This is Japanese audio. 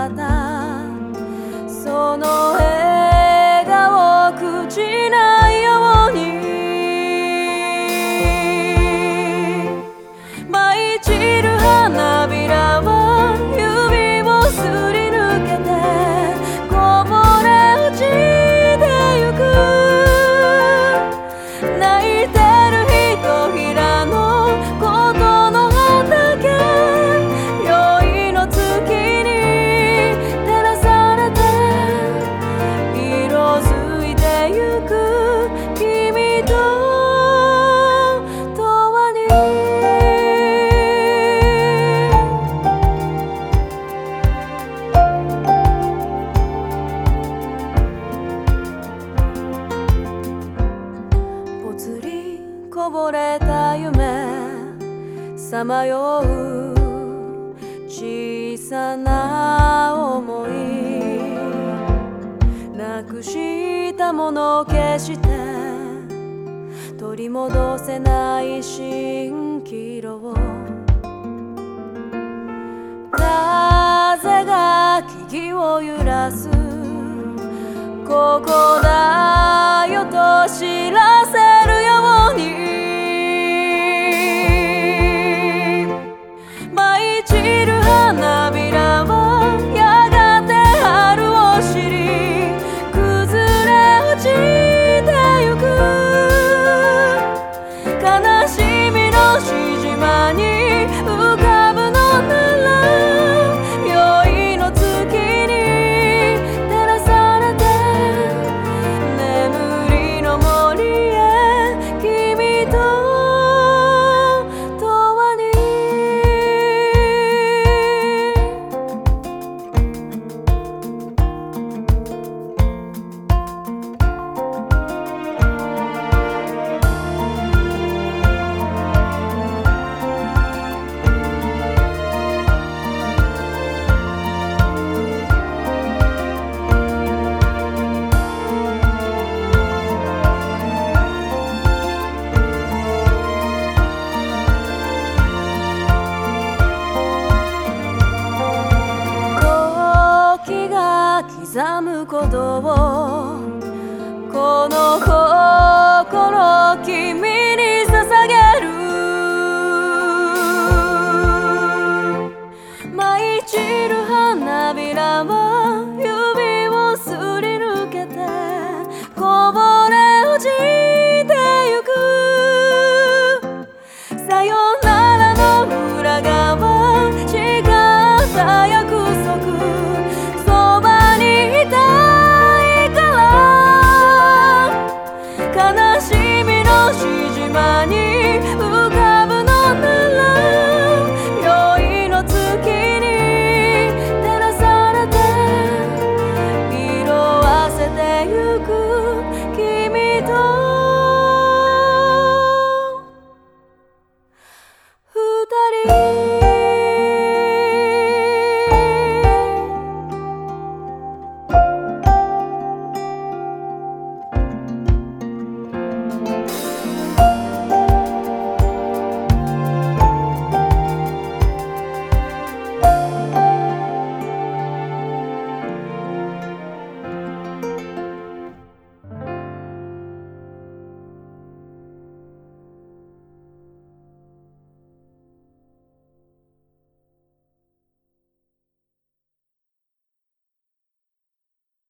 たその笑顔口ないように舞い散る花びらは指をすり抜けてこぼれ落ちてゆく泣いてるひとひらのことの畑宵の月に照らされて色づいてゆく君と永遠にぽつりこぼれた夢さまよう小さな想いなくしたもの消して取り戻せない蜃気楼風が木々を揺らすここだよと知らせるように舞い散る花びらはやがて春を知り崩れ落ちてゆく悲しみのしじまに浮かぶのなら宵の月に照らされて眠りの森へ君と永遠に時が刻む鼓動この心君に捧げる舞い散る花びらは指をすり抜けてこぼれ落ちてゆくさよならの裏側誓った約束そばにいたいから悲しみのしじまに浮かぶのなら宵の月に照らされて色あせてゆく君と二人